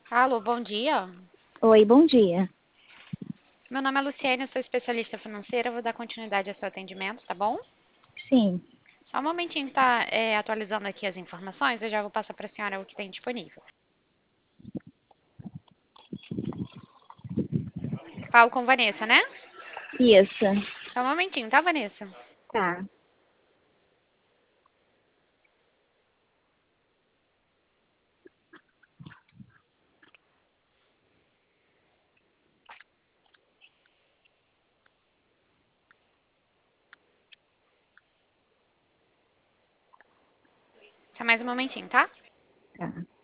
Alô, bom dia. Oi, bom dia. Meu nome é Luciene, eu sou especialista financeira. Vou dar continuidade ao seu atendimento, tá bom? Sim, Só um momentinho, tá atualizando aqui as informações. Eu já vou passar para a senhora o que tem disponível. Falo com Vanessa, né? isso. Só um momentinho, tá, Vanessa? Tá. Só mais um momentinho, tá? Tá.